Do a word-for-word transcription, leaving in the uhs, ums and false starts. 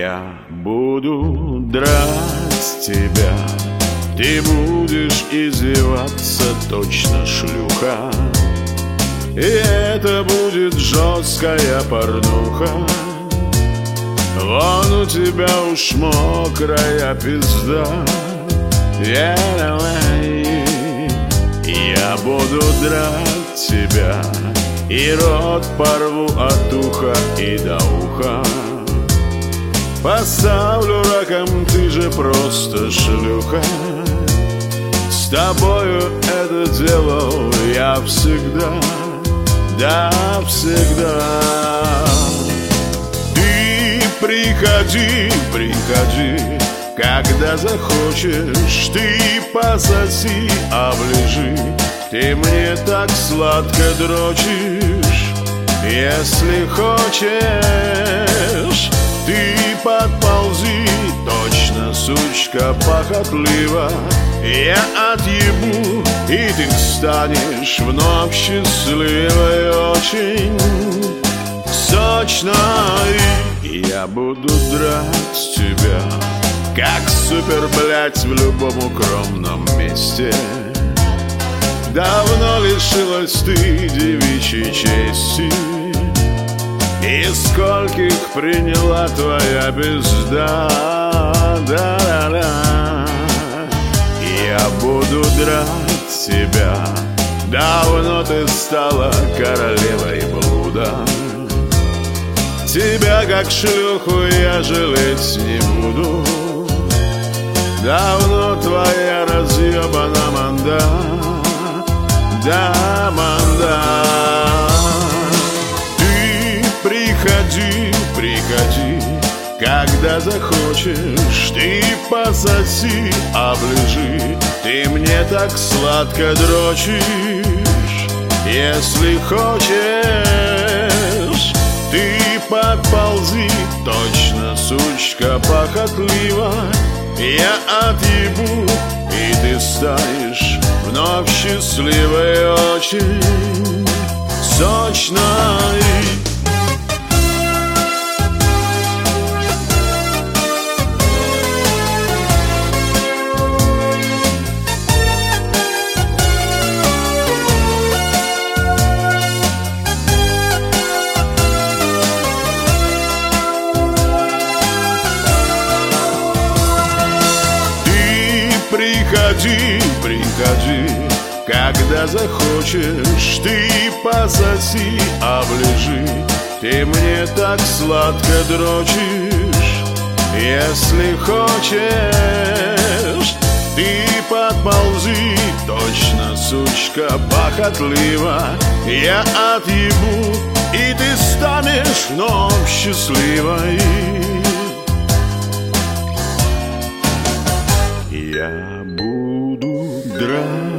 Я буду драть тебя, ты будешь издеваться, точно шлюха. И это будет жесткая порнуха. Вон у тебя уж мокрая пизда. Я буду драть тебя, и рот порву от уха и до уха. Поставлю раком, ты же просто шлюха. С тобою это делал я всегда, да, всегда. Ты приходи, приходи, когда захочешь. Ты пососи, оближи, ты мне так сладко дрочишь. Если хочешь, ты подползи, точно, сучка похотлива. Я отъебу, и ты станешь вновь счастливой, очень сочной. Я буду драть тебя, как супер, блядь, в любом укромном месте. Давно лишилась ты девичьей чести, и скольких приняла твоя пизда, да-да-да. Я буду драть тебя, давно ты стала королевой блуда. Тебя как шлюху я жалеть не буду. Давно твоя разъебана манда, да, манда. Приходи, приходи, когда захочешь. Ты пососи, оближи, ты мне так сладко дрочишь. Если хочешь, ты подползи, точно, сучка похотлива. Я отъебу, и ты станешь вновь счастливой, очень сочной. Приходи, приходи, когда захочешь. Ты пососи, оближи, ты мне так сладко дрочишь. Если хочешь, ты подползи, точно, сучка похотлива. Я отъебу, и ты станешь вновь счастливой. Я буду драть